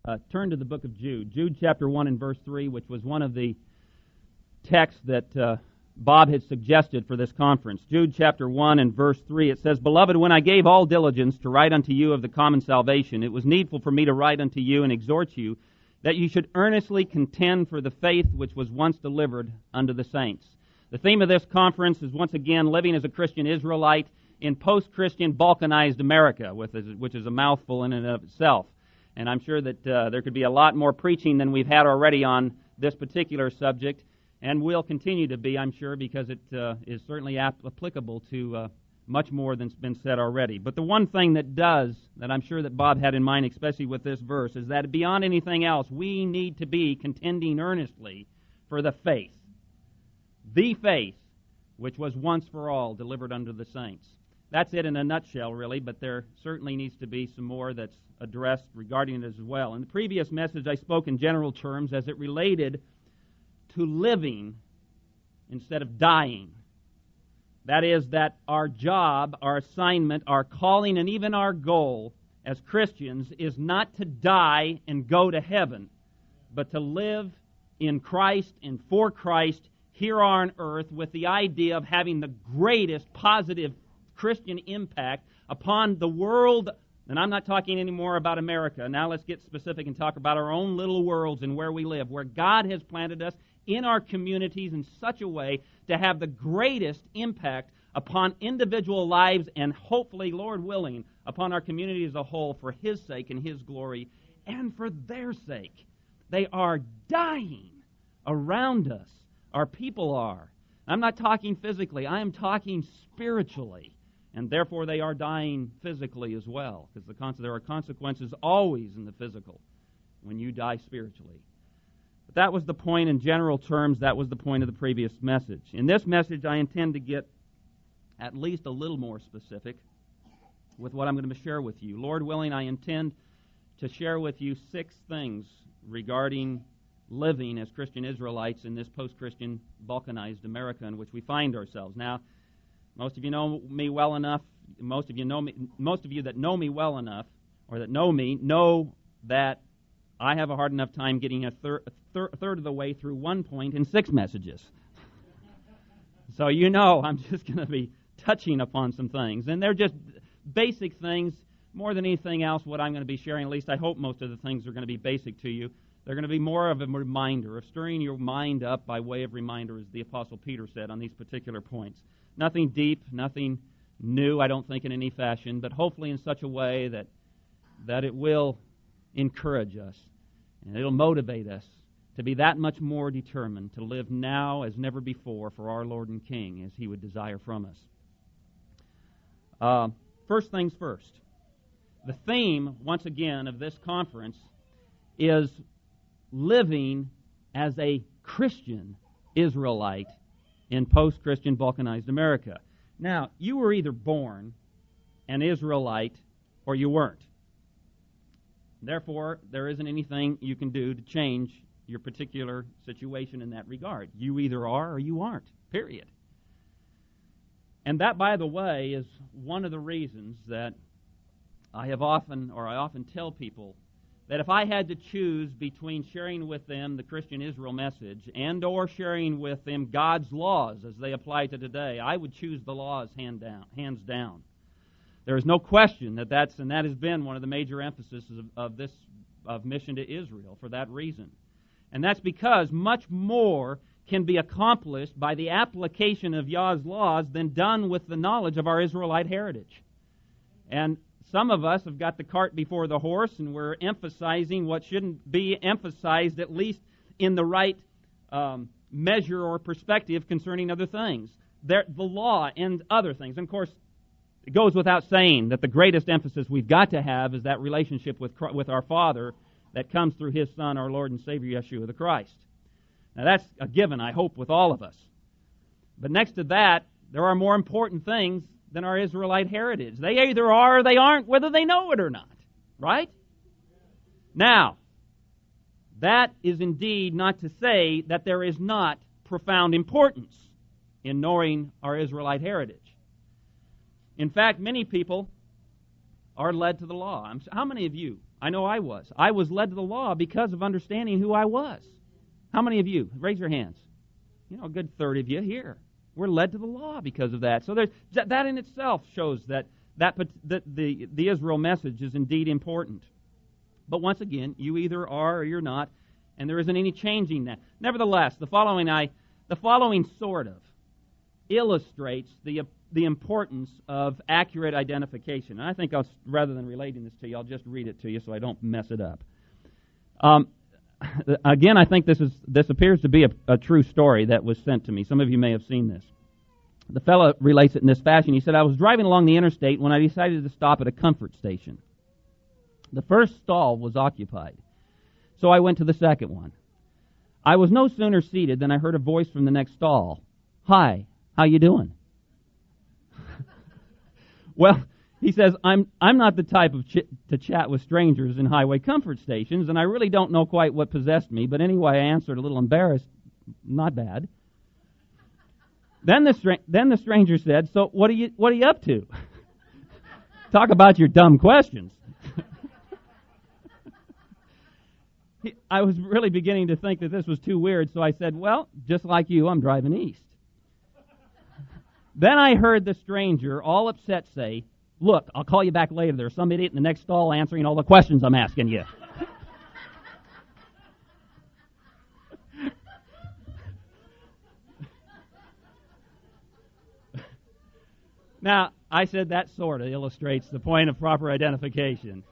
turn to the book of Jude. Jude chapter 1 and verse 3, which was one of the texts that Bob had suggested for this conference. Jude chapter 1 and verse 3, it says, "Beloved, when I gave all diligence to write unto you of the common salvation, it was needful for me to write unto you and exhort you that you should earnestly contend for the faith which was once delivered unto the saints." The theme of this conference is once again living as a Christian Israelite in post-Christian Balkanized America, which is a mouthful in and of itself. And I'm sure that there could be a lot more preaching than we've had already on this particular subject, and will continue to be, I'm sure, because it is certainly applicable to much more than's been said already. But the one thing that I'm sure that Bob had in mind, especially with this verse, is that beyond anything else, we need to be contending earnestly for the faith which was once for all delivered unto the saints. That's it in a nutshell, really, but there certainly needs to be some more that's addressed regarding it as well. In the previous message, I spoke in general terms as it related to living instead of dying. That is, that our job, our assignment, our calling, and even our goal as Christians is not to die and go to heaven, but to live in Christ and for Christ here on earth with the idea of having the greatest positive Christian impact upon the world. And I'm not talking anymore about America. Now let's get specific and talk about our own little worlds and where we live, where God has planted us in our communities in such a way to have the greatest impact upon individual lives and hopefully, Lord willing, upon our community as a whole for His sake and His glory and for their sake. They are dying around us. Our people are. I'm not talking physically. I am talking spiritually. And therefore they are dying physically as well, because there are consequences always in the physical when you die spiritually. But that was the point in general terms. That was the point of the previous message. In this message, I intend to get at least a little more specific with what I'm going to share with you. Lord willing, I intend to share with you 6 things regarding living as Christian Israelites in this post-Christian Balkanized America in which we find ourselves. Now, most of you know me well enough. Most of you that know me well enough, or that know me, know that I have a hard enough time getting a third of the way through one point in 6 messages. So you know I'm just going to be touching upon some things, and they're just basic things more than anything else. What I'm going to be sharing, at least I hope most of the things are going to be basic to you. They're going to be more of a reminder, of stirring your mind up by way of reminder, as the Apostle Peter said on these particular points. Nothing deep, nothing new, I don't think, in any fashion, but hopefully in such a way that it will encourage us and it'll motivate us to be that much more determined to live now as never before for our Lord and King as He would desire from us. First things first. The theme, once again, of this conference is living as a Christian Israelite in post-Christian Balkanized America. Now, you were either born an Israelite or you weren't. Therefore, there isn't anything you can do to change your particular situation in that regard. You either are or you aren't, period. And that, by the way, is one of the reasons that I often tell people that if I had to choose between sharing with them the Christian Israel message and or sharing with them God's laws as they apply to today, I would choose the laws hands down. There is no question that that has been one of the major emphases of mission to Israel for that reason. And that's because much more can be accomplished by the application of Yah's laws than done with the knowledge of our Israelite heritage. And some of us have got the cart before the horse, and we're emphasizing what shouldn't be emphasized, at least in the right measure or perspective concerning other things. The law and other things. And of course, it goes without saying that the greatest emphasis we've got to have is that relationship with our Father that comes through His Son, our Lord and Savior, Yeshua the Christ. Now that's a given, I hope, with all of us. But next to that, there are more important things than our Israelite heritage. They either are or they aren't, whether they know it or not. Right? Now, that is indeed not to say that there is not profound importance in knowing our Israelite heritage. In fact, many people are led to the law. How many of you, I know I was. I was led to the law because of understanding who I was. How many of you? Raise your hands. A good third of you here. We're led to the law because of that. So that in itself shows that the Israel message is indeed important. But once again, you either are or you're not, and there isn't any changing that. Nevertheless, the following sort of illustrates the importance of accurate identification. And I think rather than relating this to you, I'll just read it to you so I don't mess it up. Again, I think this appears to be a true story that was sent to me. Some of you may have seen this. The fellow relates it in this fashion. He said, I was driving along the interstate when I decided to stop at a comfort station. The first stall was occupied, so I went to the second one. I was no sooner seated than I heard a voice from the next stall. Hi, how you doing? Well, he says, I'm not the type to chat with strangers in highway comfort stations, and I really don't know quite what possessed me, but anyway, I answered a little embarrassed, not bad. Then the stranger said, so what are you up to? Talk about your dumb questions. I was really beginning to think that this was too weird, so I said, well, just like you, I'm driving east. Then I heard the stranger, all upset, say, look, I'll call you back later. There's some idiot in the next stall answering all the questions I'm asking you. Now, I said that sort of illustrates the point of proper identification.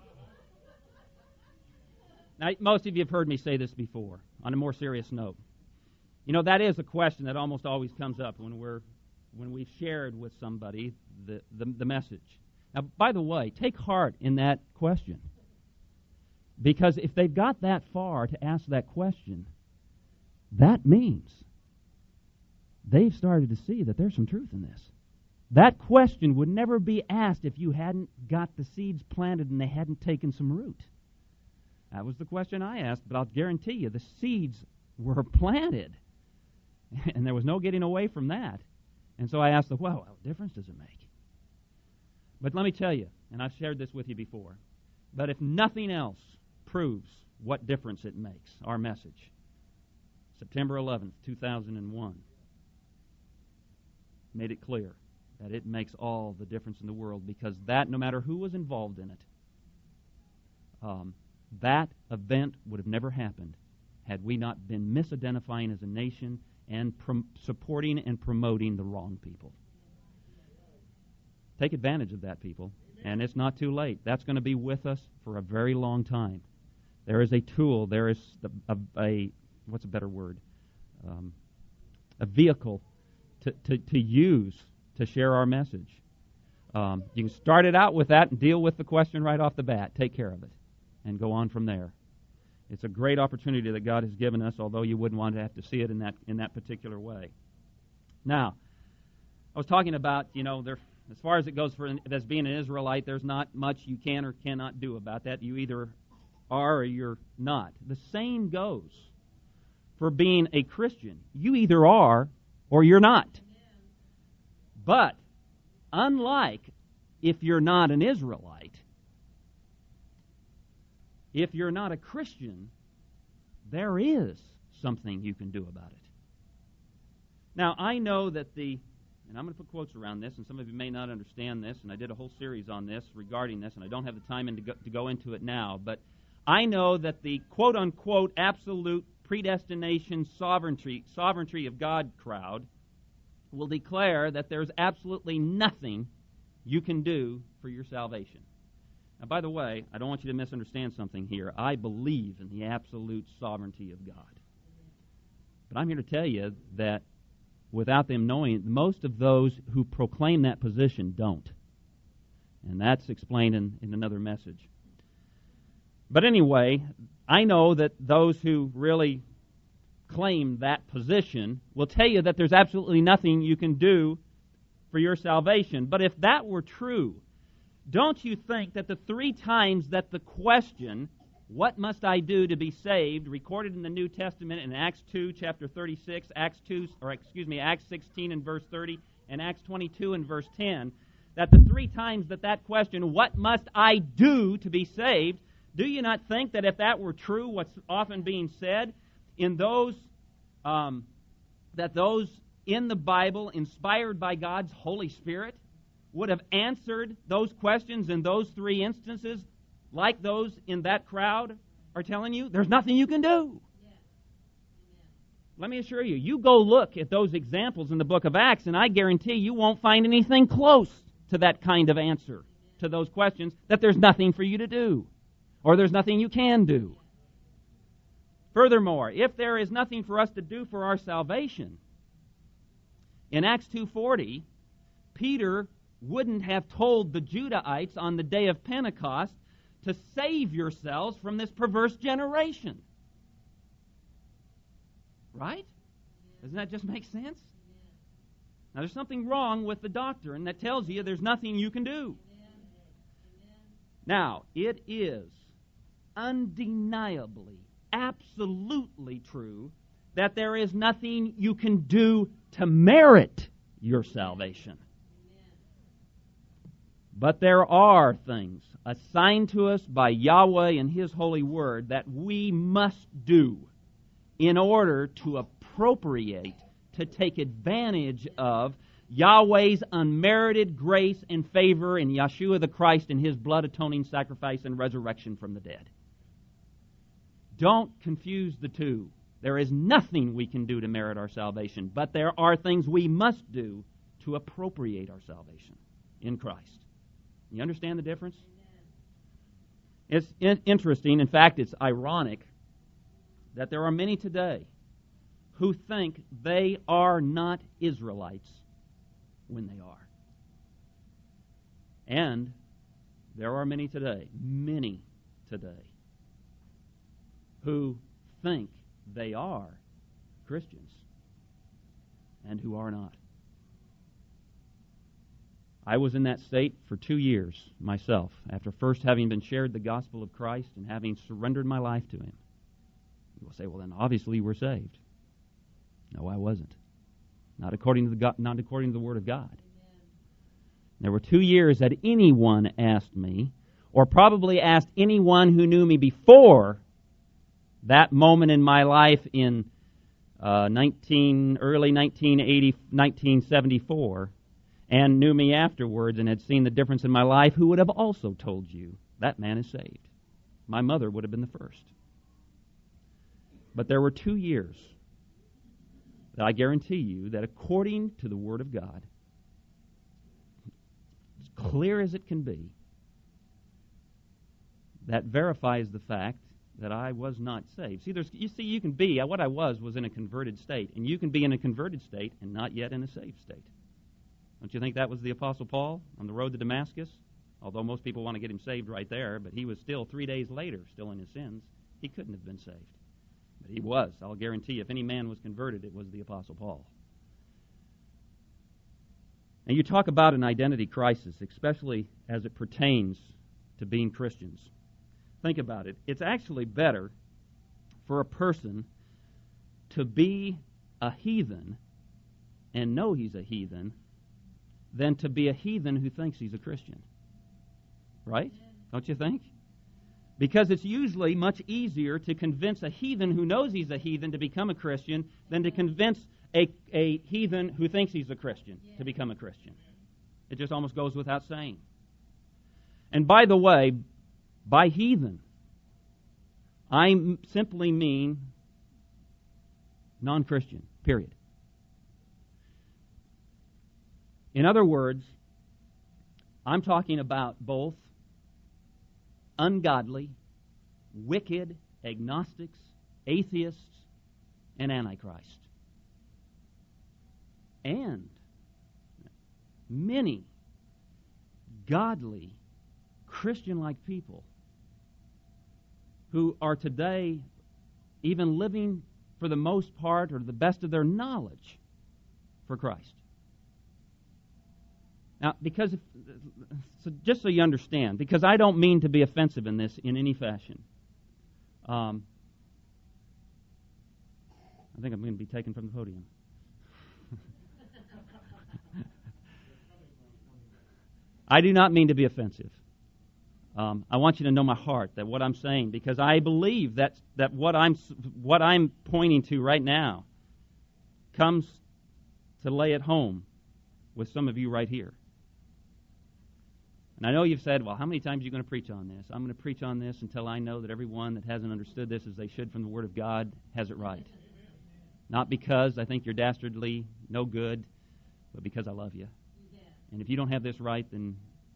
Now, most of you have heard me say this before, on a more serious note. That is a question that almost always comes up when we've shared with somebody the message. Now, by the way, take heart in that question. Because if they've got that far to ask that question, that means they've started to see that there's some truth in this. That question would never be asked if you hadn't got the seeds planted and they hadn't taken some root. That was the question I asked, but I'll guarantee you the seeds were planted. And there was no getting away from that. And so I asked what difference does it make? But let me tell you, and I've shared this with you before, but if nothing else proves what difference it makes, our message, September 11th, 2001, made it clear that it makes all the difference in the world, because that, no matter who was involved in it, that event would have never happened had we not been misidentifying as a nation and supporting and promoting the wrong people. Take advantage of that, people, and it's not too late. That's going to be with us for a very long time. There is a tool, there is what's a better word? A vehicle to use to share our message. You can start it out with that and deal with the question right off the bat. Take care of it and go on from there. It's a great opportunity that God has given us, although you wouldn't want to have to see it in that particular way. Now, I was talking about, as far as it goes as being an Israelite, there's not much you can or cannot do about that. You either are or you're not. The same goes for being a Christian. You either are or you're not. But unlike if you're not an Israelite, if you're not a Christian, there is something you can do about it. Now, I know that and I'm going to put quotes around this, and some of you may not understand this, and I did a whole series on this regarding this, and I don't have the time to go into it now, but I know that the quote-unquote absolute predestination sovereignty of God crowd will declare that there's absolutely nothing you can do for your salvation. Now, by the way, I don't want you to misunderstand something here. I believe in the absolute sovereignty of God. But I'm here to tell you that without them knowing, most of those who proclaim that position don't. And that's explained in another message. But anyway, I know that those who really claim that position will tell you that there's absolutely nothing you can do for your salvation. But if that were true, don't you think that the 3 times that the question, what must I do to be saved, recorded in the New Testament in Acts 2, chapter 36, Acts 16 and verse 30, and Acts 22 and verse 10, that the 3 times that question, what must I do to be saved, Do you not think that if that were true, what's often being said, in those that those in the Bible, inspired by God's Holy Spirit, would have answered those questions in those three instances like those in that crowd are telling you? There's nothing you can do. Let me assure you, you go look at those examples in the book of Acts, and I guarantee you won't find anything close to that kind of answer to those questions, that there's nothing for you to do, or there's nothing you can do. Furthermore, if there is nothing for us to do for our salvation, in Acts 2:40, Peter wouldn't have told the Judahites on the day of Pentecost to save yourselves from this perverse generation. Right? Doesn't that just make sense? Now, there's something wrong with the doctrine that tells you there's nothing you can do. Now, it is undeniably, absolutely true that there is nothing you can do to merit your salvation. But there are things assigned to us by Yahweh and His holy word that we must do in order to appropriate, to take advantage of Yahweh's unmerited grace and favor in Yeshua the Christ and His blood-atoning sacrifice and resurrection from the dead. Don't confuse the two. There is nothing we can do to merit our salvation, but there are things we must do to appropriate our salvation in Christ. You understand the difference? It's interesting. In fact, it's ironic that there are many today who think they are not Israelites when they are. And there are many today, who think they are Christians and who are not. I was in that state for 2 years myself, after first having been shared the gospel of Christ and having surrendered my life to Him. You will say, well, then obviously you were saved. No, I wasn't. Not according to the Word of God. There were 2 years that anyone asked me, or probably asked anyone who knew me before that moment in my life in early 1980, 1974, and knew me afterwards and had seen the difference in my life, who would have also told you, that man is saved. My mother would have been the first. But there were 2 years that I guarantee you that according to the Word of God, as clear as it can be, that verifies the fact that I was not saved. You can be, what I was in a converted state, and you can be in a converted state and not yet in a saved state. Don't you think that was the Apostle Paul on the road to Damascus? Although most people want to get him saved right there, but he was still 3 days later, still in his sins. He couldn't have been saved. But he was. I'll guarantee you, if any man was converted, it was the Apostle Paul. And you talk about an identity crisis, especially as it pertains to being Christians. Think about it. It's actually better for a person to be a heathen and know he's a heathen than to be a heathen who thinks he's a Christian. Right? Don't you think? Because it's usually much easier to convince a heathen who knows he's a heathen to become a Christian than to convince a heathen who thinks he's a Christian to become a Christian. It just almost goes without saying. And by the way, by heathen, I simply mean non-Christian, period. In other words, I'm talking about both ungodly, wicked, agnostics, atheists, and antichrist. And many godly, Christian-like people who are today even living for the most part or to the best of their knowledge for Christ. Now, just so you understand, because I don't mean to be offensive in this in any fashion. I think I'm going to be taken from the podium. I do not mean to be offensive. I want you to know my heart, that what I'm saying, because I believe that what I'm pointing to right now comes to lay at home with some of you right here. And I know you've said, well, how many times are you going to preach on this? I'm going to preach on this until I know that everyone that hasn't understood this as they should from the Word of God has it right. Not because I think you're dastardly no good, but because I love you. And if you don't have this right, then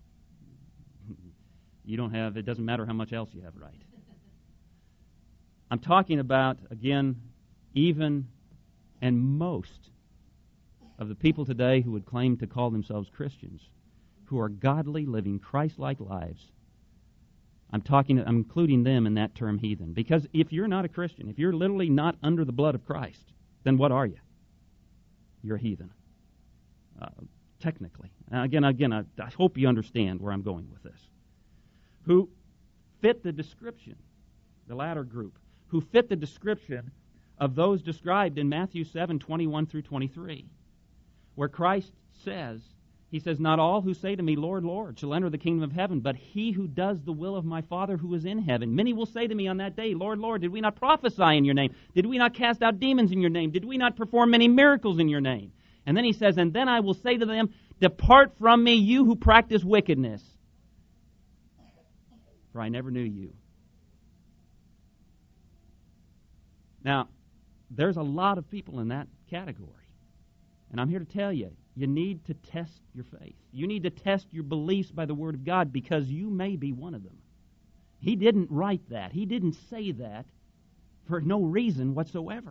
it doesn't matter how much else you have right. I'm talking about, again, even and most of the people today who would claim to call themselves Christians, who are godly, living Christ-like lives. I'm including them in that term heathen. Because if you're not a Christian, if you're literally not under the blood of Christ, then what are you? You're a heathen. Technically. Again, I hope you understand where I'm going with this. Who fit the description, the latter group, who fit the description of those described in Matthew 7:21 through 23, where Christ says, He says, not all who say to me, Lord, Lord, shall enter the kingdom of heaven, but he who does the will of my Father who is in heaven. Many will say to me on that day, Lord, Lord, did we not prophesy in your name? Did we not cast out demons in your name? Did we not perform many miracles in your name? And then he says, and then I will say to them, depart from me, you who practice wickedness, for I never knew you. Now, there's a lot of people in that category. And I'm here to tell you, you need to test your faith. You need to test your beliefs by the Word of God, because you may be one of them. He didn't write that. He didn't say that for no reason whatsoever.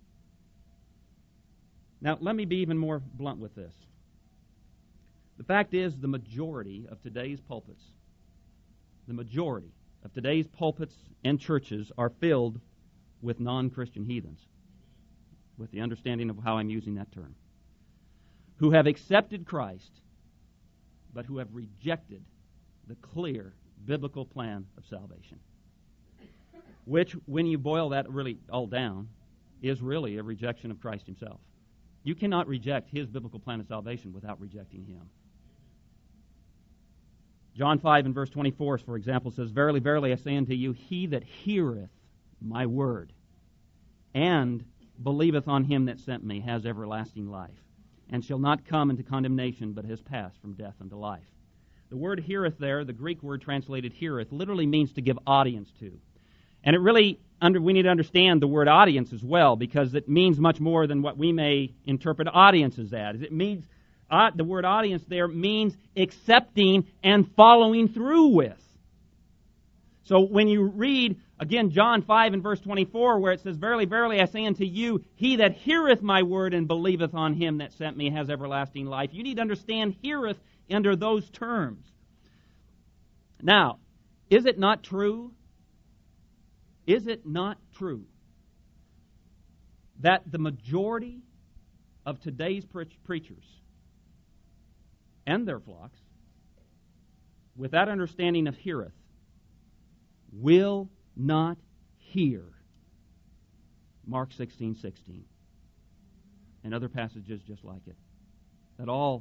Now, let me be even more blunt with this. The fact is, the majority of today's pulpits and churches are filled with non-Christian heathens, with the understanding of how I'm using that term, who have accepted Christ, but who have rejected the clear biblical plan of salvation, which, when you boil that really all down, is really a rejection of Christ himself. You cannot reject his biblical plan of salvation without rejecting him. John 5 and verse 24, for example, says, Verily, verily, I say unto you, he that heareth my word and believeth on him that sent me has everlasting life, and shall not come into condemnation, but has passed from death unto life. The word heareth there, the Greek word translated heareth, literally means to give audience to. And it really, we need to understand the word audience as well, because it means much more than what we may interpret audiences as. It means, the word audience there means accepting and following through with. So when you read, again, John 5 and verse 24, where it says, Verily, verily, I say unto you, he that heareth my word and believeth on him that sent me has everlasting life. You need to understand heareth under those terms. Now, is it not true? Is it not true that the majority of today's preachers and their flocks, with that understanding of heareth, will not hear Mark 16:16 and other passages just like it? That all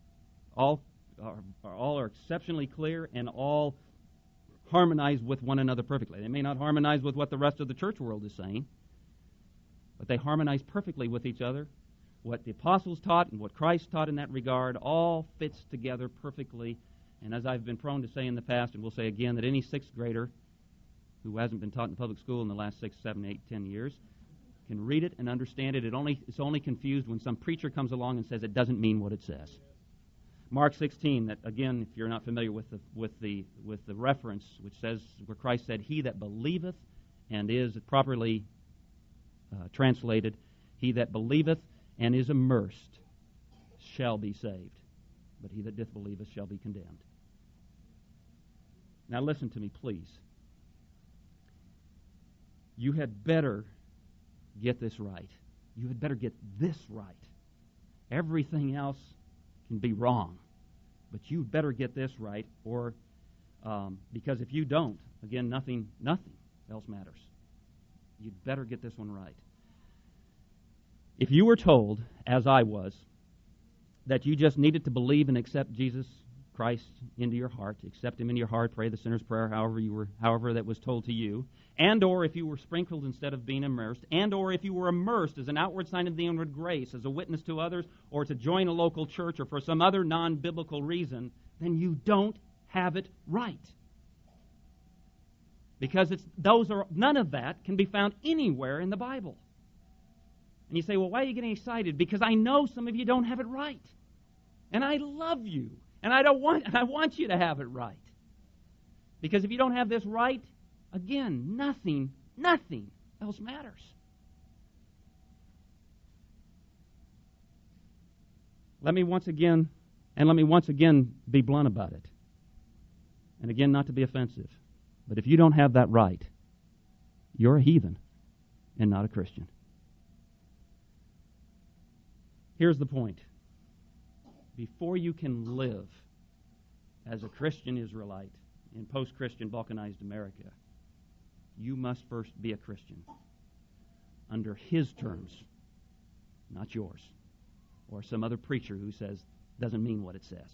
are exceptionally clear and all harmonize with one another perfectly. They may not harmonize with what the rest of the church world is saying, but they harmonize perfectly with each other. What the apostles taught and what Christ taught in that regard all fits together perfectly. And as I've been prone to say in the past, and will say again, that any sixth grader who hasn't been taught in public school in the last 6, 7, 8, 10 years can read it and understand it. It's only confused when some preacher comes along and says it doesn't mean what it says. Mark 16, that again, if you're not familiar with the reference, which says where Christ said, "He that believeth," and is properly translated, "He that believeth and is immersed shall be saved, but he that disbelieveth shall be condemned." Now listen to me, please. You had better get this right. You had better get this right. Everything else can be wrong, but you better get this right, or because if you don't, again, nothing else matters. You'd better get this one right. If you were told, as I was, that you just needed to believe and accept Jesus Christ into your heart, accept Him into your heart, pray the sinner's prayer, however that was told to you, and or if you were sprinkled instead of being immersed, and or if you were immersed as an outward sign of the inward grace, as a witness to others, or to join a local church, or for some other non-biblical reason, then you don't have it right. Because none of that can be found anywhere in the Bible. And you say, well, why are you getting excited? Because I know some of you don't have it right. And I love you. And I want you to have it right. Because if you don't have this right, again, nothing else matters. Let me once again be blunt about it. And again, not to be offensive. But if you don't have that right, you're a heathen and not a Christian. Here's the point. Before you can live as a Christian Israelite in post-Christian Balkanized America, you must first be a Christian under His terms, not yours, or some other preacher who says doesn't mean what it says.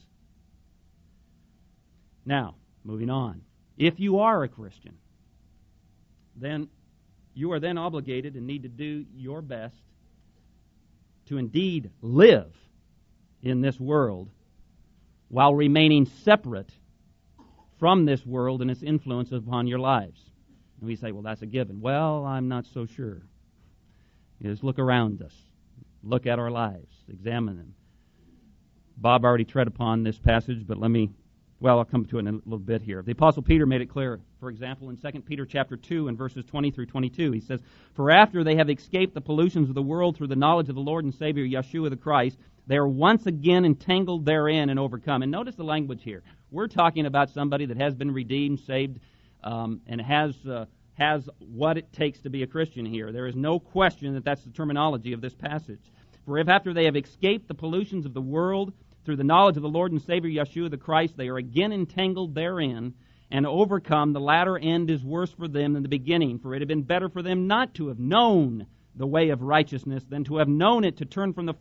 Now, moving on. If you are a Christian, then you are then obligated and need to do your best to indeed live in this world while remaining separate from this world and its influence upon your lives. And we say, well, that's a given. Well, I'm not so sure. Just look around us. Look at our lives. Examine them. Bob already tread upon this passage, but I'll come to it in a little bit here. The Apostle Peter made it clear, for example, in 2 Peter chapter 2 and verses 20 through 22. He says, "For after they have escaped the pollutions of the world through the knowledge of the Lord and Savior Yeshua the Christ, they are once again entangled therein and overcome." And notice the language here. We're talking about somebody that has been redeemed, saved, and has what it takes to be a Christian here. There is no question that that's the terminology of this passage. "For if after they have escaped the pollutions of the world through the knowledge of the Lord and Savior Yeshua the Christ, they are again entangled therein and overcome, the latter end is worse for them than the beginning. For it had been better for them not to have known the way of righteousness than to have known it to turn from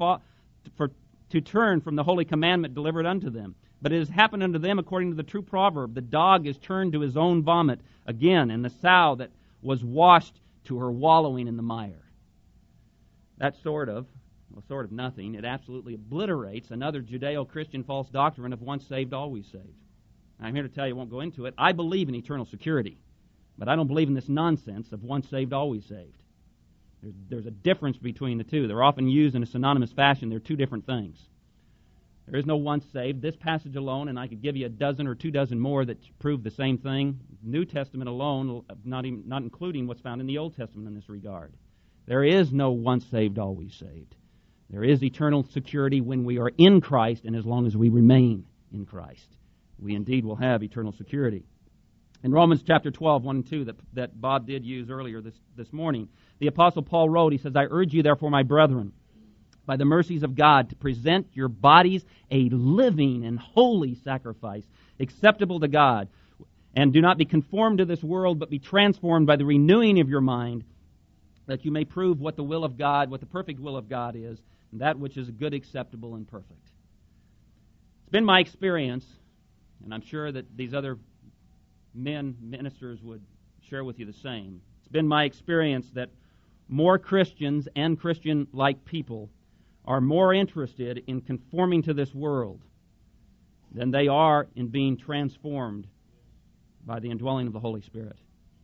the holy commandment delivered unto them. But it has happened unto them according to the true proverb, the dog is turned to his own vomit again, and the sow that was washed to her wallowing in the mire." That sort of nothing. It absolutely obliterates another Judeo-Christian false doctrine of once saved, always saved. I'm here to tell you, I won't go into it. I believe in eternal security, but I don't believe in this nonsense of once saved, always saved. There's a difference between the two. They're often used in a synonymous fashion. They're two different things. There is no once saved. This passage alone, and I could give you a dozen or 24 more that prove the same thing. New Testament alone, not including what's found in the Old Testament in this regard. There is no once saved, always saved. There is eternal security when we are in Christ, and as long as we remain in Christ, we indeed will have eternal security. In Romans chapter 12, 1 and 2, that Bob did use earlier this morning, the Apostle Paul wrote, he says, "I urge you, therefore, my brethren, by the mercies of God, to present your bodies a living and holy sacrifice, acceptable to God, and do not be conformed to this world, but be transformed by the renewing of your mind, that you may prove what the will of God, what the perfect will of God is, and that which is good, acceptable, and perfect." It's been my experience, and I'm sure that these other ministers would share with you the same. It's been my experience that more Christians and Christian-like people are more interested in conforming to this world than they are in being transformed by the indwelling of the Holy Spirit.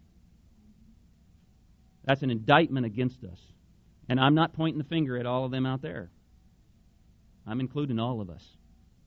That's an indictment against us. And I'm not pointing the finger at all of them out there. I'm including all of us.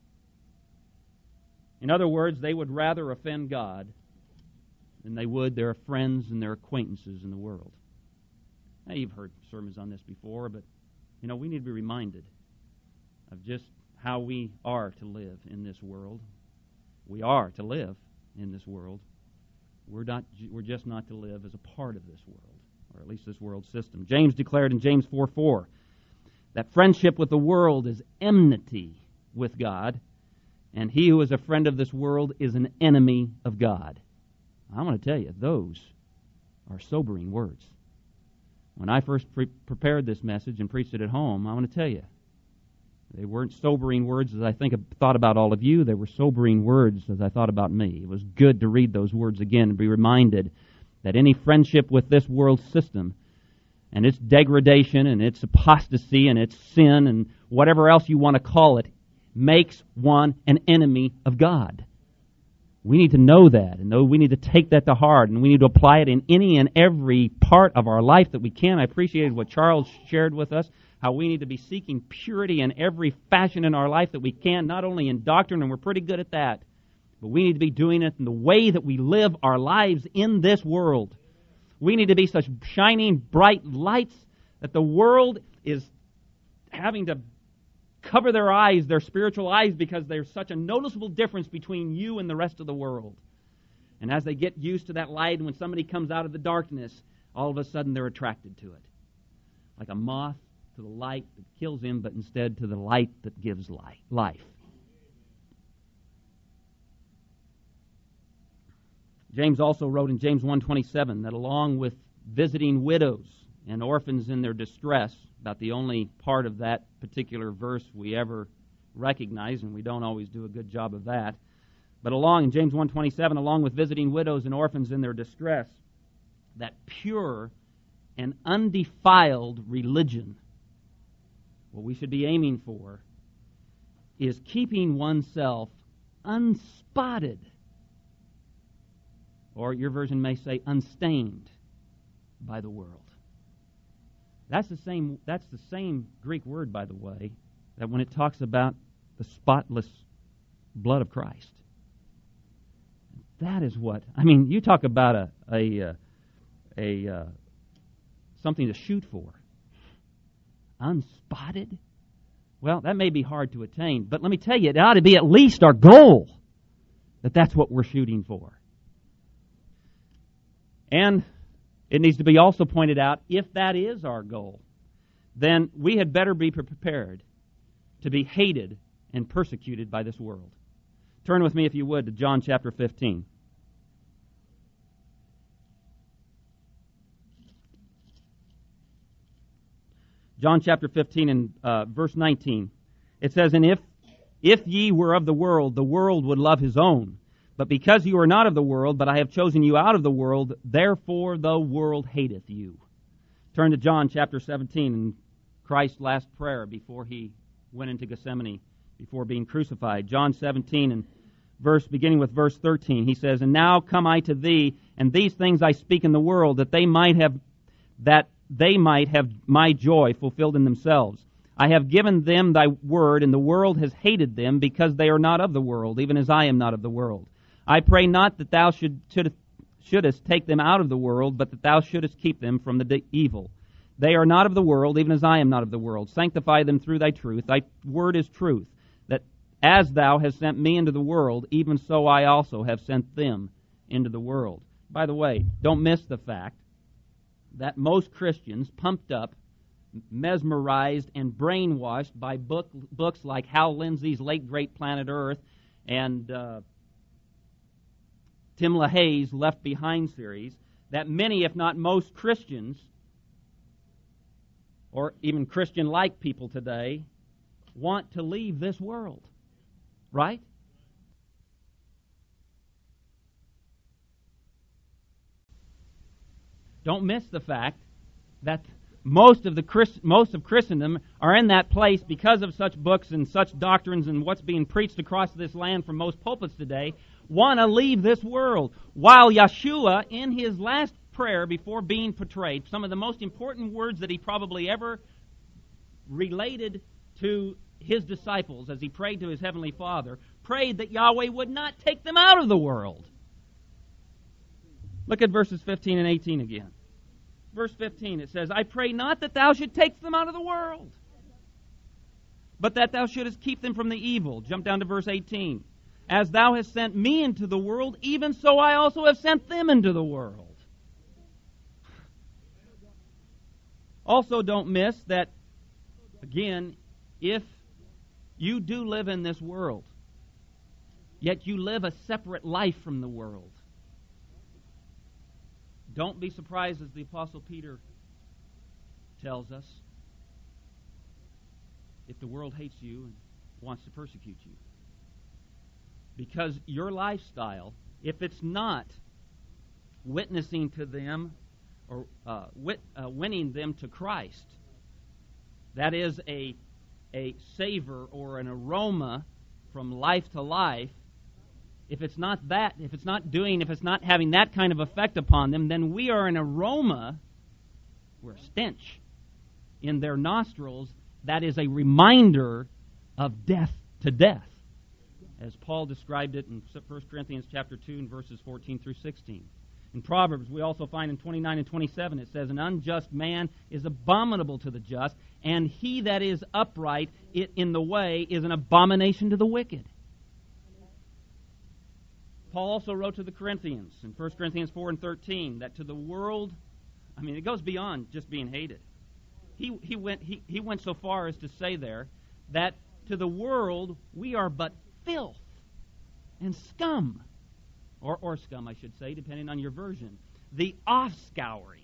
In other words, they would rather offend God than they would their friends and their acquaintances in the world. Now, you've heard sermons on this before, but we need to be reminded of just how we are to live in this world. We are to live in this world. We're just not to live as a part of this world, or at least this world system. James declared in James 4:4 that friendship with the world is enmity with God, and he who is a friend of this world is an enemy of God. I want to tell you, those are sobering words. When I first prepared this message and preached it at home, I want to tell you, They weren't sobering words as I thought about all of you. They were sobering words as I thought about me. It was good to read those words again and be reminded that any friendship with this world system and its degradation and its apostasy and its sin and whatever else you want to call it makes one an enemy of God. We need to know that, and we need to take that to heart, and we need to apply it in any and every part of our life that we can. I appreciated what Charles shared with us, how we need to be seeking purity in every fashion in our life that we can, not only in doctrine, and we're pretty good at that, but we need to be doing it in the way that we live our lives in this world. We need to be such shining, bright lights that the world is having to cover their eyes, their spiritual eyes, because there's such a noticeable difference between you and the rest of the world. And as they get used to that light, and when somebody comes out of the darkness, all of a sudden they're attracted to it. Like a moth to the light that kills him, but instead to the light that gives life. James also wrote in James 1:27 that along with visiting widows and orphans in their distress, about the only part of that particular verse we ever recognize, and we don't always do a good job of that. But in James 1:27, along with visiting widows and orphans in their distress, that pure and undefiled religion, what we should be aiming for, is keeping oneself unspotted, or your version may say unstained, by the world. That's the same Greek word, by the way, that when it talks about the spotless blood of Christ. That is what, you talk about a something to shoot for. Unspotted? Well, that may be hard to attain, but let me tell you, it ought to be at least our goal that's what we're shooting for. And it needs to be also pointed out, if that is our goal, then we had better be prepared to be hated and persecuted by this world. Turn with me, if you would, to John chapter 15. John chapter 15 and verse 19. It says, "And if ye were of the world would love his own. But because you are not of the world, but I have chosen you out of the world, therefore the world hateth you." Turn to John chapter 17 and Christ's last prayer before he went into Gethsemane, before being crucified. John 17 and beginning with verse 13, he says, "And now come I to thee, and these things I speak in the world, that they might have my joy fulfilled in themselves. I have given them thy word, and the world has hated them, because they are not of the world, even as I am not of the world. I pray not that thou shouldest take them out of the world, but that thou shouldest keep them from the evil. They are not of the world, even as I am not of the world. Sanctify them through thy truth. Thy word is truth. That as thou hast sent me into the world, even so I also have sent them into the world." By the way, don't miss the fact that most Christians, pumped up, mesmerized, and brainwashed by books like Hal Lindsey's late great Planet Earth and Tim LaHaye's Left Behind series, that many, if not most Christians, or even Christian-like people today, want to leave this world. Right? Don't miss the fact that most of Christendom are in that place because of such books and such doctrines and what's being preached across this land from most pulpits today, want to leave this world. While Yeshua, in his last prayer before being portrayed, some of the most important words that he probably ever related to his disciples as he prayed to his heavenly Father, prayed that Yahweh would not take them out of the world. Look at verses 15 and 18 again. Verse 15, it says, "I pray not that thou should take them out of the world, but that thou shouldest keep them from the evil." Jump down to verse 18. "As thou hast sent me into the world, even so I also have sent them into the world." Also, don't miss that, again, if you do live in this world, yet you live a separate life from the world, don't be surprised, as the Apostle Peter tells us, if the world hates you and wants to persecute you. Because your lifestyle, if it's not witnessing to them or winning them to Christ, that is a savor or an aroma from life to life, if it's not having that kind of effect upon them, then we are an aroma, we're a stench in their nostrils that is a reminder of death to death, as Paul described it in 1 Corinthians chapter 2 and verses 14 through 16. In Proverbs, we also find in 29 and 27, it says, "An unjust man is abominable to the just, and he that is upright in the way is an abomination to the wicked." Paul also wrote to the Corinthians in 1 Corinthians 4 and 13 that to the world, it goes beyond just being hated. He went so far as to say there that to the world we are but filth and scum. Or scum, I should say, depending on your version. The offscouring,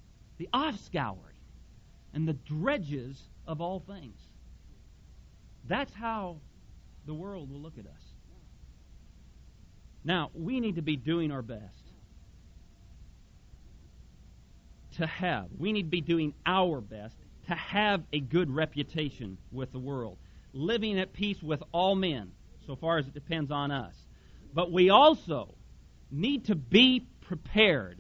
and the dredges of all things. That's how the world will look at us. Now, we need to be doing our best we need to be doing our best to have a good reputation with the world, living at peace with all men, so far as it depends on us. But we also need to be prepared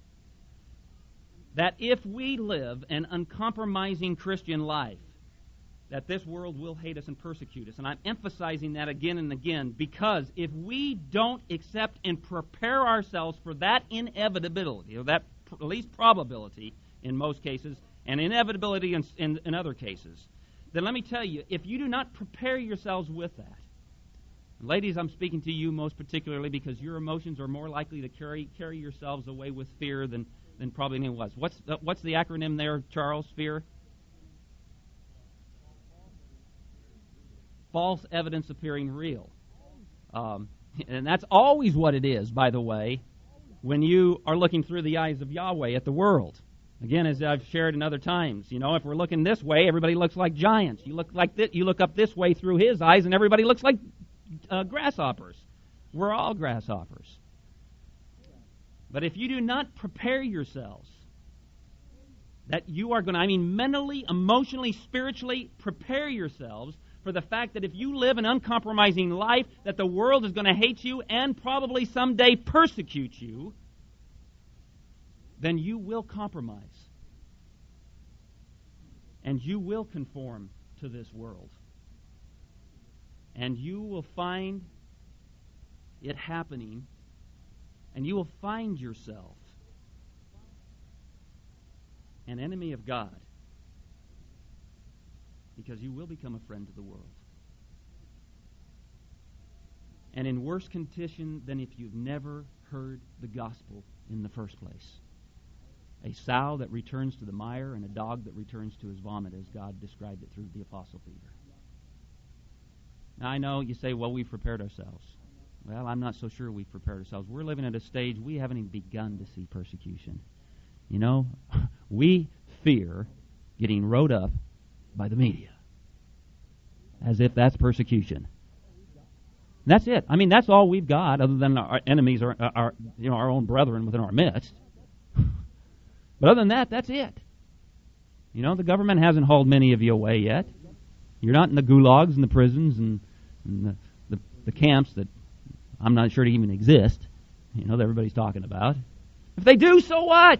that if we live an uncompromising Christian life, that this world will hate us and persecute us. And I'm emphasizing that again and again, because if we don't accept and prepare ourselves for that inevitability, or that at least probability in most cases, and inevitability in other cases, then let me tell you, if you do not prepare yourselves with that, ladies, I'm speaking to you most particularly because your emotions are more likely to carry yourselves away with fear than probably anyone was. What's the acronym there, Charles? Fear? False evidence appearing real. And that's always what it is, by the way, when you are looking through the eyes of Yahweh at the world. Again, as I've shared in other times, if we're looking this way, everybody looks like giants. You look up this way through His eyes, and everybody looks like grasshoppers. We're all grasshoppers. But if you do not prepare yourselves, that you are going to, mentally, emotionally, spiritually prepare yourselves for the fact that if you live an uncompromising life, that the world is going to hate you and probably someday persecute you, then you will compromise. And you will conform to this world. And you will find it happening, and you will find yourself an enemy of God, because you will become a friend to the world. And in worse condition than if you've never heard the gospel in the first place. A sow that returns to the mire and a dog that returns to his vomit, as God described it through the Apostle Peter. Now, I know you say, well, we've prepared ourselves. Well, I'm not so sure we've prepared ourselves. We're living at a stage we haven't even begun to see persecution. We fear getting wrote up by the media, as if that's persecution. That's it. That's all we've got, other than our enemies, our own brethren within our midst. But other than that, that's it. The government hasn't hauled many of you away yet. You're not in the gulags and the prisons and the camps that I'm not sure to even exist, that everybody's talking about. If they do, so what?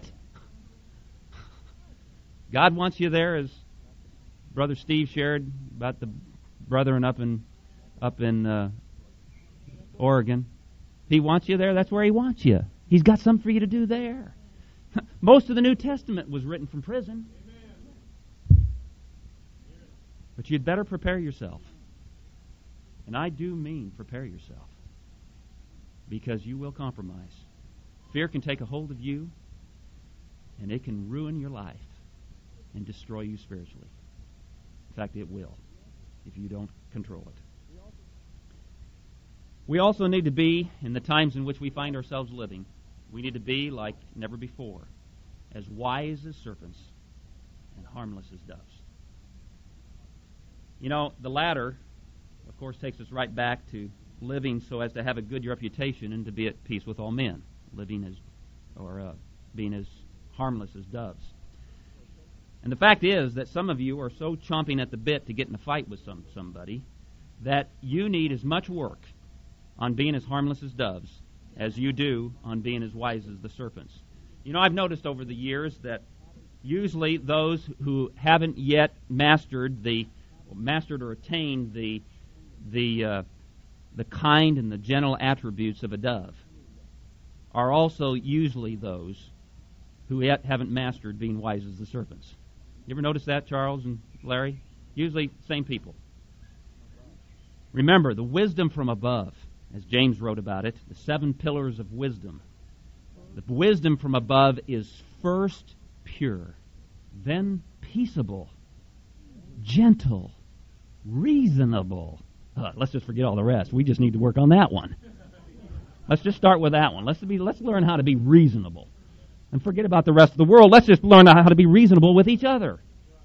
God wants you there, as Brother Steve shared about the brethren up in Oregon. If He wants you there, that's where He wants you. He's got something for you to do there. Most of the New Testament was written from prison. But you'd better prepare yourself. And I do mean prepare yourself. Because you will compromise. Fear can take a hold of you, and it can ruin your life and destroy you spiritually. In fact, it will, if you don't control it. We also need to be, in the times in which we find ourselves living, we need to be like never before, as wise as serpents and harmless as doves. You know, the latter, of course, takes us right back to living so as to have a good reputation and to be at peace with all men, living as, or being as harmless as doves. And the fact is that some of you are so chomping at the bit to get in a fight with somebody that you need as much work on being as harmless as doves as you do on being as wise as the serpents. You know, I've noticed over the years that usually those who haven't yet mastered or attained the kind and the gentle attributes of a dove are also usually those who yet haven't mastered being wise as the serpents. You ever notice that, Charles and Larry? Usually same people. Remember, the wisdom from above, as James wrote about it, the 7 pillars of wisdom. The wisdom from above is first pure, then peaceable, gentle, reasonable. Let's just forget all the rest. We just need to work on that one. Let's just start with that one. Let's learn how to be reasonable. And forget about the rest of the world. Let's just learn how to be reasonable with each other.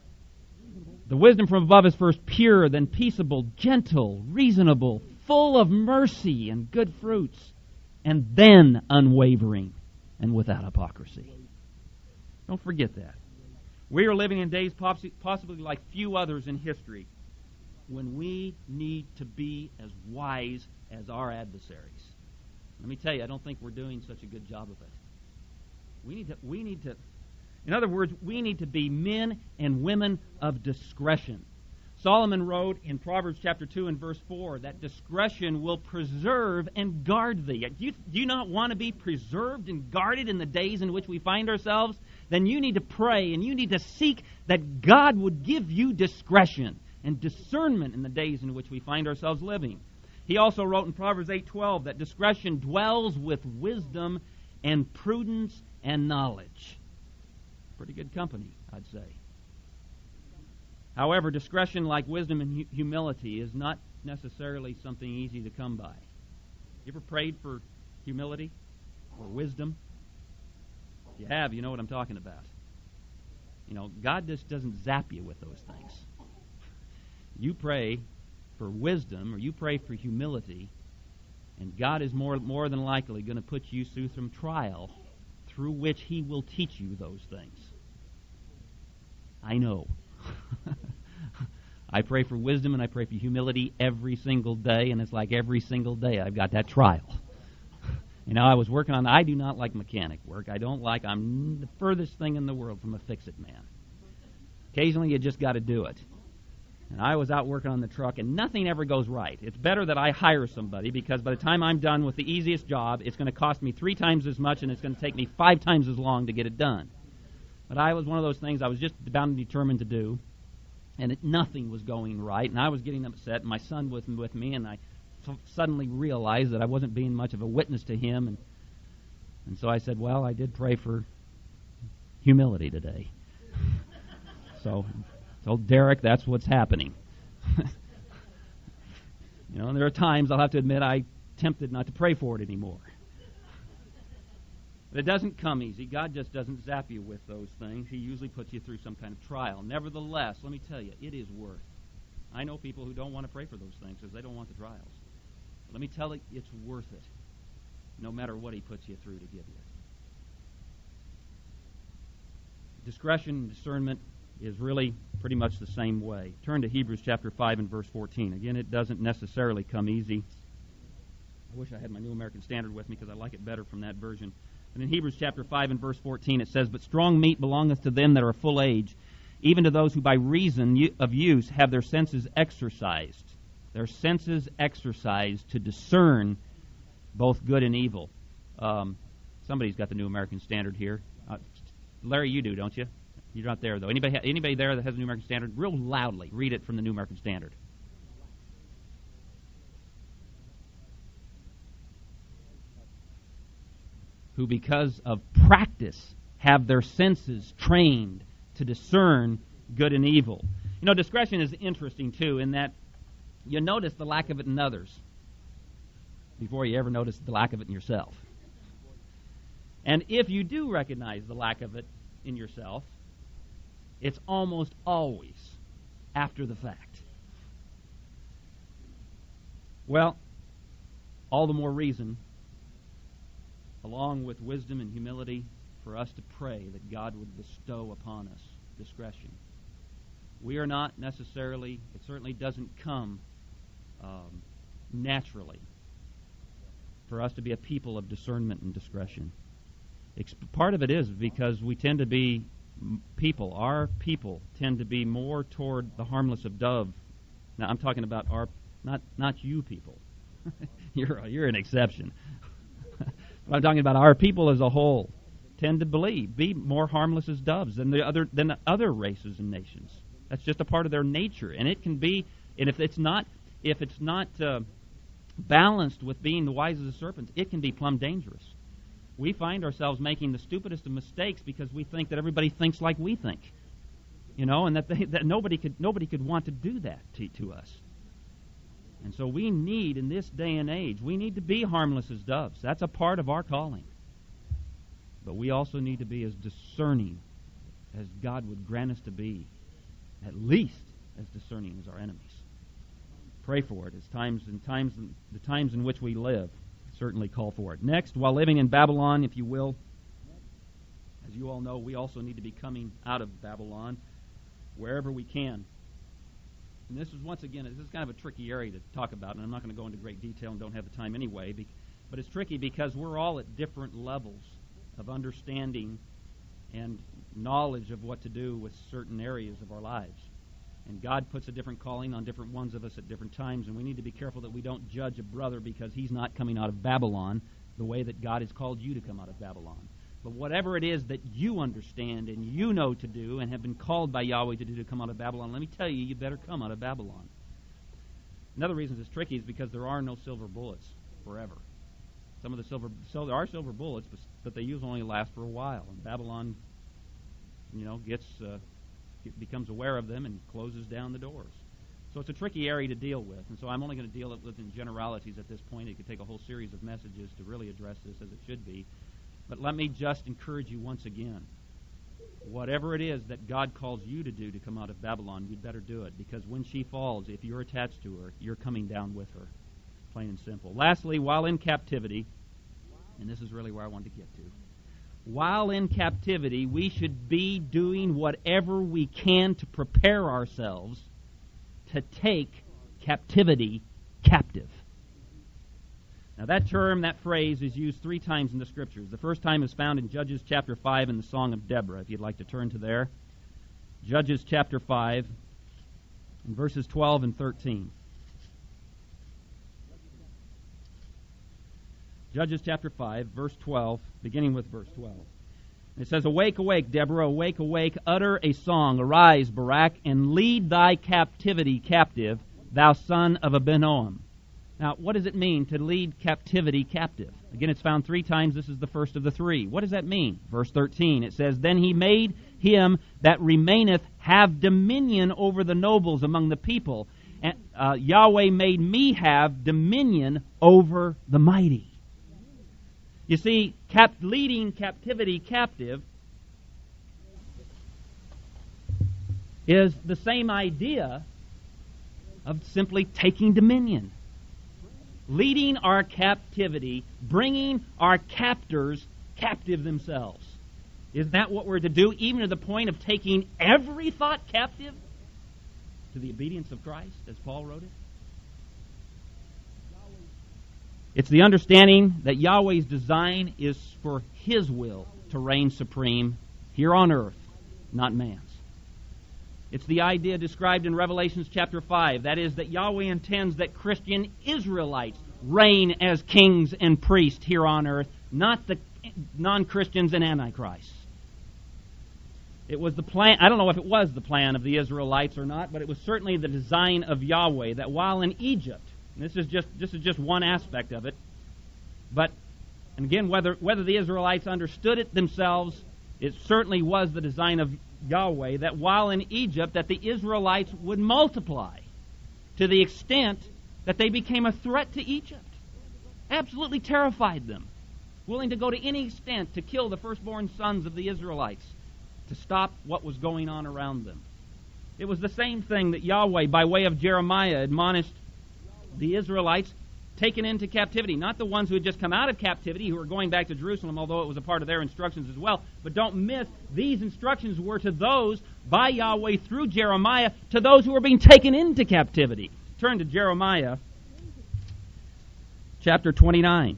The wisdom from above is first pure, then peaceable, gentle, reasonable, full of mercy and good fruits, and then unwavering and without hypocrisy. Don't forget that. We are living in days possibly like few others in history when we need to be as wise as our adversaries. Let me tell you, I don't think we're doing such a good job of it. We need to, in other words, we need to be men and women of discretion. Solomon wrote in Proverbs chapter 2 and verse 4 that discretion will preserve and guard thee. Do you not want to be preserved and guarded in the days in which we find ourselves? Then you need to pray and you need to seek that God would give you discretion and discernment in the days in which we find ourselves living. He also wrote in Proverbs 8:12 that discretion dwells with wisdom and prudence and knowledge. Pretty good company, I'd say. However, discretion, like wisdom and humility, is not necessarily something easy to come by. You ever prayed for humility or wisdom? If you have, you know what I'm talking about. You know, God just doesn't zap you with those things. You pray for wisdom or you pray for humility, and God is more than likely going to put you through some trial through which He will teach you those things. I know. I pray for wisdom and I pray for humility every single day, and it's like every single day I've got that trial. You know, I was working on, I do not like mechanic work. I'm the furthest thing in the world from a fix-it man. Occasionally you just got to do it. And I was out working on the truck, and nothing ever goes right. It's better that I hire somebody, because by the time I'm done with the easiest job, it's going to cost me 3 times as much, and it's going to take me 5 times as long to get it done. But I was one of those things I was just bound and determined to do, and nothing was going right, and I was getting upset, and my son was with me, and I suddenly realized that I wasn't being much of a witness to him, and so I said, well, I did pray for humility today. So told Derek that's what's happening. You know, and there are times I'll have to admit I'm tempted not to pray for it anymore. But it doesn't come easy. God just doesn't zap you with those things. He usually puts you through some kind of trial. Nevertheless, let me tell you, it is worth. I know people who don't want to pray for those things because they don't want the trials. But let me tell you, it's worth it, no matter what He puts you through to give you. Discretion and discernment is really pretty much the same way. Turn to Hebrews chapter 5 and verse 14. Again, it doesn't necessarily come easy. I wish I had my New American Standard with me because I like it better from that version. But in Hebrews chapter 5 and verse 14 it says, "But strong meat belongeth to them that are full age, even to those who by reason of use have their senses exercised." Their senses exercised to discern both good and evil. Somebody's got the New American Standard here. Larry, you do, don't you? You're not there, though. Anybody there that has the New American Standard? Real loudly, read it from the New American Standard. Who, because of practice, have their senses trained to discern good and evil. You know, discretion is interesting, too, in that you notice the lack of it in others before you ever notice the lack of it in yourself. And if you do recognize the lack of it in yourself, it's almost always after the fact. Well, all the more reason, along with wisdom and humility, for us to pray that God would bestow upon us discretion. We are not necessarily, it certainly doesn't come naturally for us to be a people of discernment and discretion. Part of it is because we tend to be people, our people tend to be more toward the harmless of dove. Now I'm talking about our, not you people. You're an exception. But I'm talking about our people as a whole tend to be more harmless as doves than the other races and nations. That's just a part of their nature, and it can be. And if it's not balanced with being the wise as a serpent, it can be plumb dangerous. We find ourselves making the stupidest of mistakes because we think that everybody thinks like we think, and that nobody could want to do that to us. And so we need, in this day and age, we need to be harmless as doves. That's a part of our calling. But we also need to be as discerning as God would grant us to be, at least as discerning as our enemies. Pray for it as the times in which we live certainly call for it. Next, while living in Babylon, if you will, as you all know, we also need to be coming out of Babylon wherever we can. And this is, once again, this is kind of a tricky area to talk about, and I'm not going to go into great detail and don't have the time anyway, but it's tricky because we're all at different levels of understanding and knowledge of what to do with certain areas of our lives. And God puts a different calling on different ones of us at different times, and we need to be careful that we don't judge a brother because he's not coming out of Babylon the way that God has called you to come out of Babylon. But whatever it is that you understand and you know to do and have been called by Yahweh to do to come out of Babylon, let me tell you, you better come out of Babylon. Another reason it's tricky is because there are no silver bullets forever. There are silver bullets, but they usually only last for a while. And Babylon, becomes aware of them and closes down the doors. So it's a tricky area to deal with. And so I'm only going to deal with in generalities at this point. It could take a whole series of messages to really address this as it should be. But let me just encourage you once again. Whatever it is that God calls you to do to come out of Babylon, you'd better do it. Because when she falls, if you're attached to her, you're coming down with her. Plain and simple. Lastly, while in captivity, and this is really where I wanted to get to, while in captivity, we should be doing whatever we can to prepare ourselves to take captivity captive. Now that phrase is used 3 times in the Scriptures. The first time is found in Judges chapter 5 in the Song of Deborah, if you'd like to turn to there. Judges chapter 5, in verses 12 and 13. Judges chapter 5, verse 12, beginning with verse 12. It says, "Awake, awake, Deborah, awake, awake, utter a song, arise, Barak, and lead thy captivity captive, thou son of Abinoam." Now, what does it mean to lead captivity captive? Again, it's found 3 times. This is the first of the 3. What does that mean? Verse 13, it says, "Then he made him that remaineth have dominion over the nobles among the people. And Yahweh made me have dominion over the mighty." You see, leading captivity captive is the same idea of simply taking dominion. Leading our captivity, bringing our captors captive themselves. Isn't that what we're to do, even to the point of taking every thought captive to the obedience of Christ, as Paul wrote it? It's the understanding that Yahweh's design is for His will to reign supreme here on earth, not man's. It's the idea described in Revelation chapter 5. That is, that Yahweh intends that Christian Israelites reign as kings and priests here on earth, not the non-Christians and Antichrist. It was the plan. I don't know if it was the plan of the Israelites or not, but it was certainly the design of Yahweh that while in Egypt, and this is just one aspect of it, but and again, whether the Israelites understood it themselves, it certainly was the design of Yahweh that while in Egypt, that the Israelites would multiply to the extent that they became a threat to Egypt. Absolutely terrified them, willing to go to any extent to kill the firstborn sons of the Israelites to stop what was going on around them. It was the same thing that Yahweh, by way of Jeremiah, admonished the Israelites taken into captivity. Not the ones who had just come out of captivity, who were going back to Jerusalem, although it was a part of their instructions as well. But don't miss, these instructions were to those by Yahweh through Jeremiah, to those who were being taken into captivity. Turn to Jeremiah chapter 29.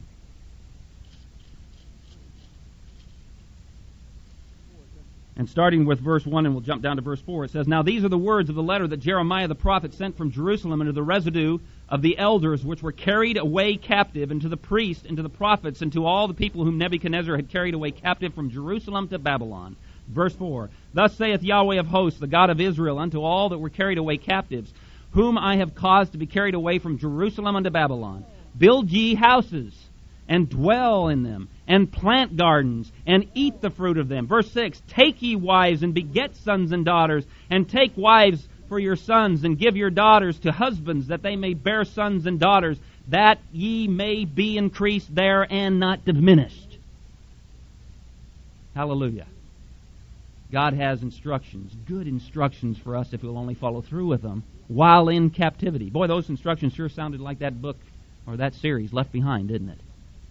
And starting with verse 1, and we'll jump down to verse 4, it says, Now these are the words of the letter that Jeremiah the prophet sent from Jerusalem unto the residue of the elders which were carried away captive, and to the priests, and to the prophets, and to all the people whom Nebuchadnezzar had carried away captive from Jerusalem to Babylon. Verse 4, Thus saith Yahweh of hosts, the God of Israel, unto all that were carried away captives, whom I have caused to be carried away from Jerusalem unto Babylon. Build ye houses, and dwell in them, and plant gardens, and eat the fruit of them. Verse 6, Take ye wives, and beget sons and daughters, and take wives for your sons, and give your daughters to husbands, that they may bear sons and daughters, that ye may be increased there and not diminished. Hallelujah. God has instructions, good instructions for us if we'll only follow through with them while in captivity. Boy, those instructions sure sounded like that book or that series, Left Behind, didn't it?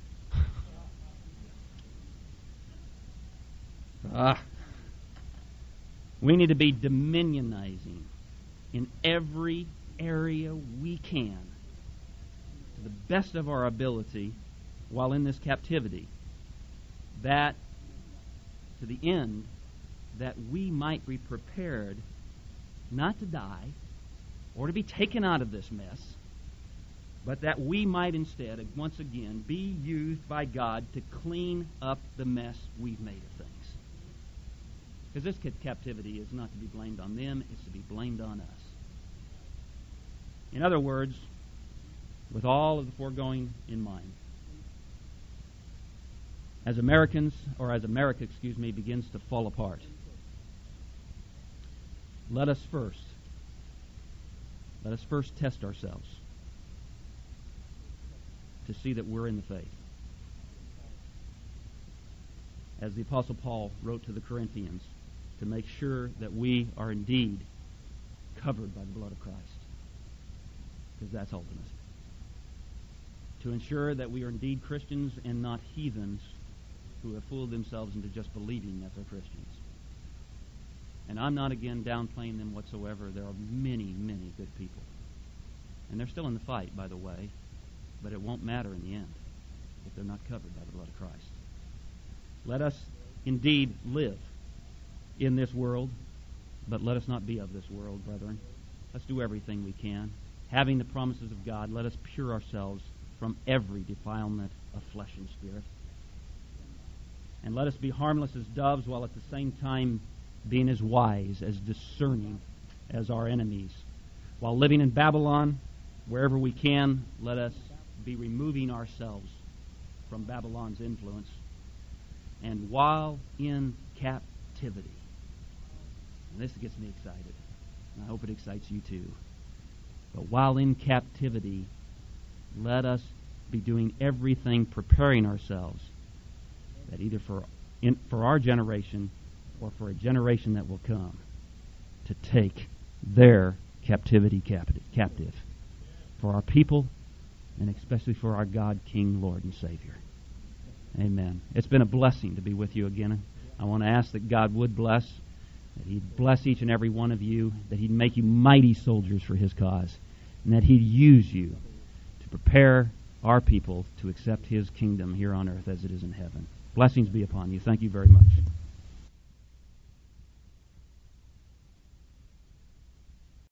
We need to be dominionizing in every area we can to the best of our ability while in this captivity, that to the end that we might be prepared not to die or to be taken out of this mess, but that we might instead, once again, be used by God to clean up the mess we've made of things. Because this captivity is not to be blamed on them, it's to be blamed on us. In other words, with all of the foregoing in mind, as America, begins to fall apart, let us first test ourselves to see that we're in the faith. As the Apostle Paul wrote to the Corinthians, to make sure that we are indeed covered by the blood of Christ. Because that's ultimate. To ensure that we are indeed Christians and not heathens who have fooled themselves into just believing that they're Christians. And I'm not, again, downplaying them whatsoever. There are many, many good people. And they're still in the fight, by the way, but it won't matter in the end if they're not covered by the blood of Christ. Let us indeed live in this world, but let us not be of this world, brethren. Let's do everything we can. Having the promises of God, let us pure ourselves from every defilement of flesh and spirit. And let us be harmless as doves, while at the same time being as wise, as discerning as our enemies. While living in Babylon, wherever we can, let us be removing ourselves from Babylon's influence. And while in captivity, and this gets me excited, and I hope it excites you too, but while in captivity, let us be doing everything, preparing ourselves, that either for our generation or for a generation that will come, to take their captivity captive. For our people, and especially for our God, King, Lord, and Savior. Amen. It's been a blessing to be with you again. I want to ask that God would bless, that He'd bless each and every one of you, that He'd make you mighty soldiers for His cause, and that He'd use you to prepare our people to accept His kingdom here on earth as it is in heaven. Blessings be upon you. Thank you very much.